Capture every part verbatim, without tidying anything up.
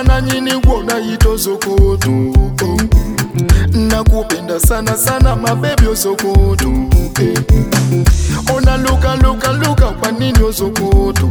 mana nyini wona ito Sokoto. Nakupenda sana sana mabebi o Sokoto. Ona luka luka luka kwa nini o Sokoto.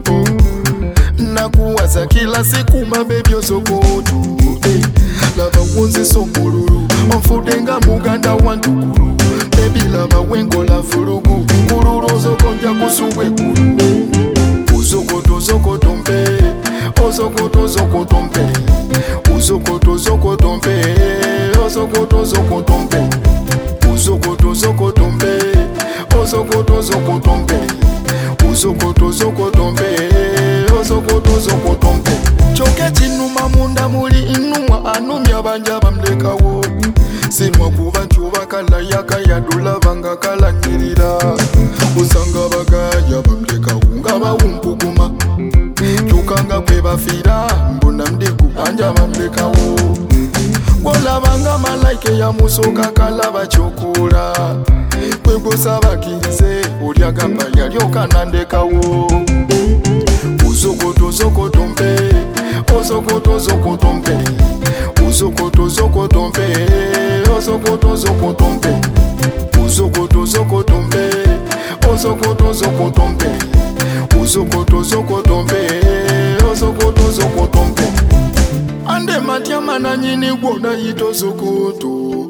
Nakuwaza kila siku mabebi o Sokoto. Lava wonzi somululu onfudenga muganda wantukulu. Baby lava wengo la furugu kururu zokonja kusuwe kulu. Uzokoto zokoto mpe Ozokoto zokoto mpe Uzokoto zokoto mpe Ozokoto zokoto mpe Uzokoto zokoto mpe Ozokoto zokoto mpe Uzokoto zokoto mpe Ozokoto zokoto mpe Choke chinuma munda muli inuma anumya banja bamlekawo. Simwa kuba nchuba kala yaka ya dula vanga kala nyirira. Usanga bagaya bamlekawo ngaba umpukuma. Chukanga kweba fira mbona mdiku anja bamlekawo. Bola banga malaike ya musoka kala bachokura. Kwego sabakize olya gamba yalyo kanandekawo. Uzokoto zokoto mpe Ozokoto zokoto mpe Uzokoto zokoto mpe Ozokoto zokoto mpe Uzokoto zokoto mpe Ozokoto zokoto mpe Uzokoto zokoto mpe Ozokoto zokoto mpe Ande matia mana nyini wona ito Sokoto.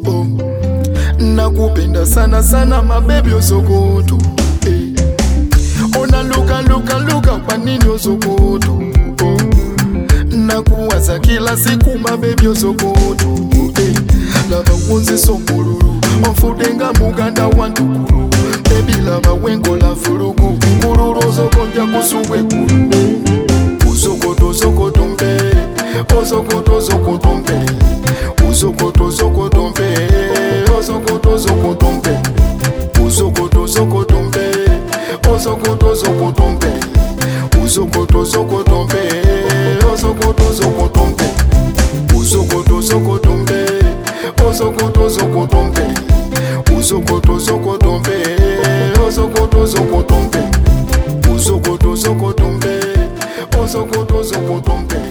Nakupenda sana sana mabebi o Sokoto. Ona luka luka luka kwa nini o Sokoto. Nakuwaza kila siku mabebi o Sokoto. Lava wonzi somululu onfudenga muganda wantukulu. Baby lava wengo la furugu kururu zokonja kusuwe kulu. Uzokoto zokoto mpe Ozokoto zokoto mpe Uzokoto zokoto mpe Ozokoto zokoto mpe Uzokoto zokoto mpe Ozokoto zokoto mpe Uzokoto zokoto mpe Ozokoto zokoto mpe Uzokoto zokoto mpe Ozokoto zokoto mpe Uzokoto zokoto mpe Ozokoto zokoto mpe Uzokoto zokoto mpe Ozokoto zokoto mpe